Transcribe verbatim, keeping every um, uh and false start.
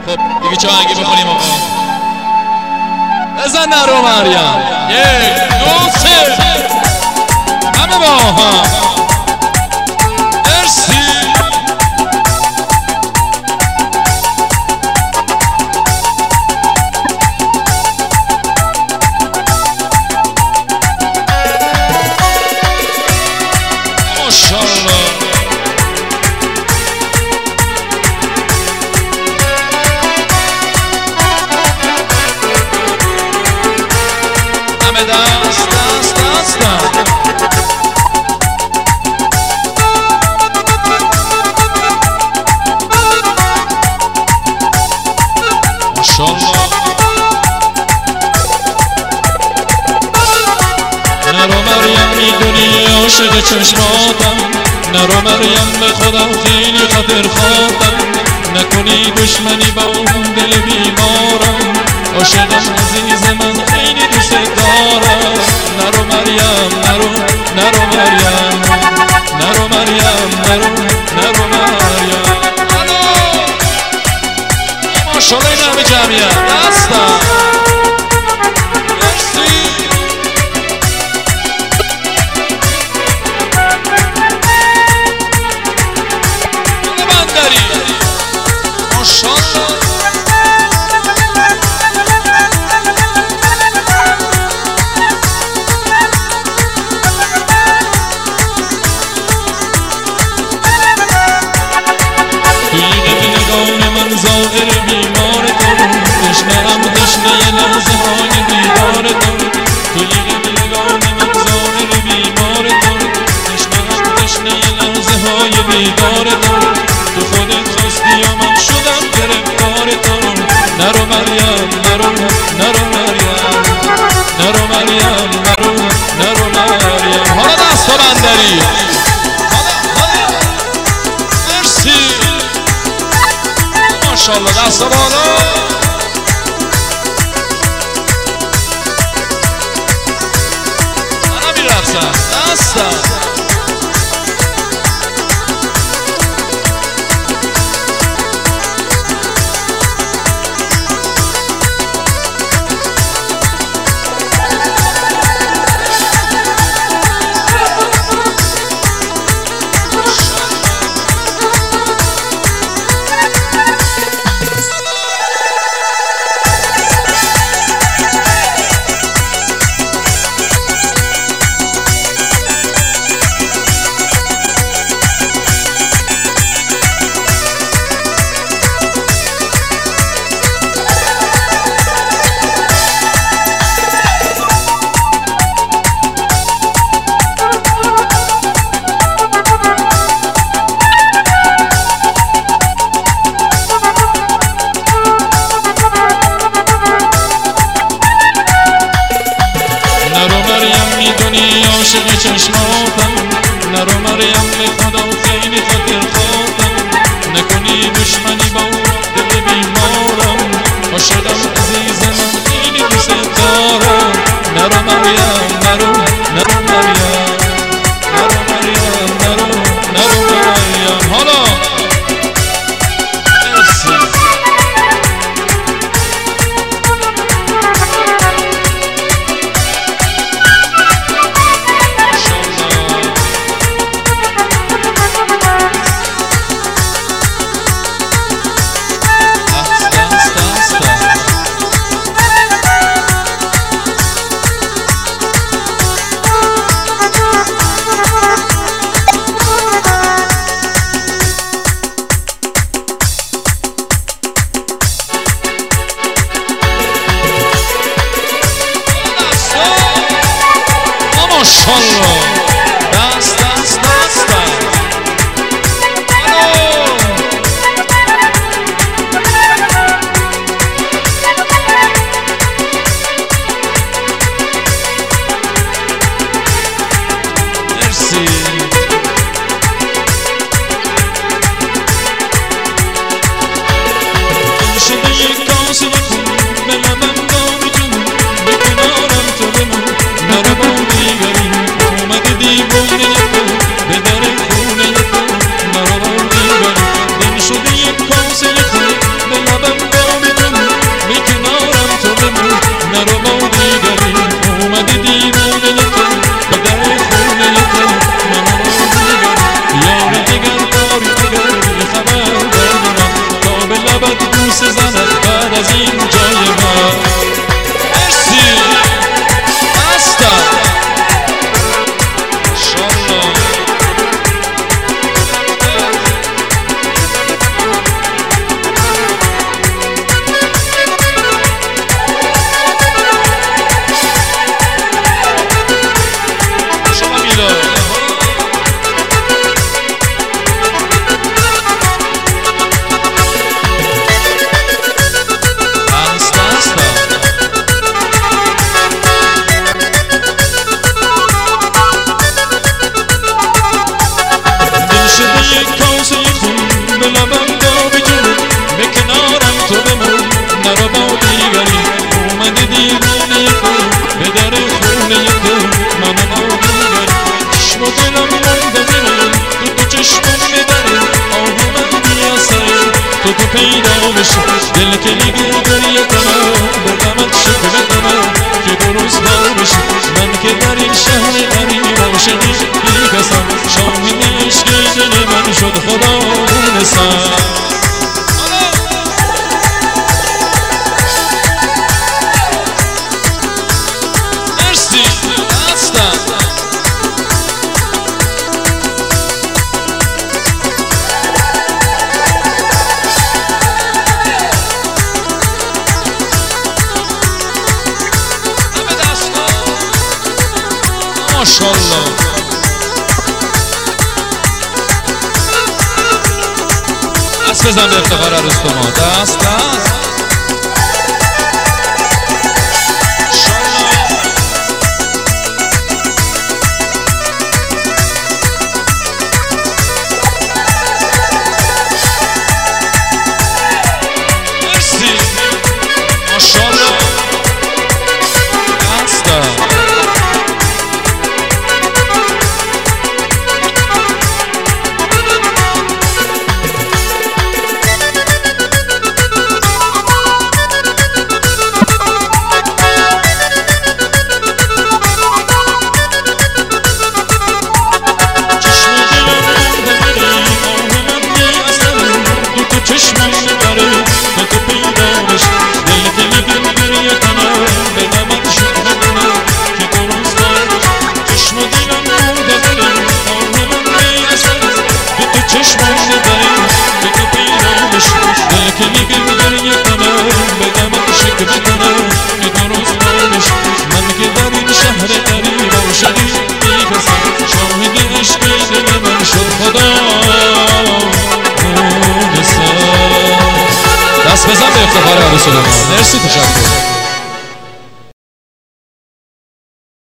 خب دیگه چه آهنگی بخونیم آقا؟ بزن نرو مریم. یک دو سه همه با هم. مرسی. ماشاءالله. همه دست دست دست دست. ماشاءالله. نرو مریم میدونی عاشق چشماتم، نرو مریم به خدا خیلی خاطر خواهم، نکنی دشمنی با اون دل بیمارم، عاشقم عزیز من خیلی دوست دارم. نرو مریم نرو نرو مریم نرو مریم نرو نرو مریم. ماشاءالله این همه جمعیت دستم. مرسی. بندری ماشاءالله. ظاهر بیمار تو تشنه‌ام تشنه لحظه های دیدار تو، توی نگاه من ظاهر بیمار تو تشنه‌ام تشنه لحظه های دیدار تو، تو خودت خواستی یا من شدم گرفتار تو. نرو مریم نرو نرو مریم نرو مریم نرو نرو مریم. حالا دستا بندری. ماشاءالله دست بالا. منم میرقصم دستم. از این جای من. مرسی هستم انشالله. شما میلاد دل که دیگه گریه کنم به غمت شکوه کنم که دو روز ها بشه من که در این شهر غریب عاشقی بی‌کسم شاهد عشق دل من شد خدا دونستم. مرسی هستم ماشاءالله. دست بزن به افتخار عروس ما. دست دست مرسی ماشاءالله. دست دست دست بزن به افتخار عروس ما. مرسی تشکر.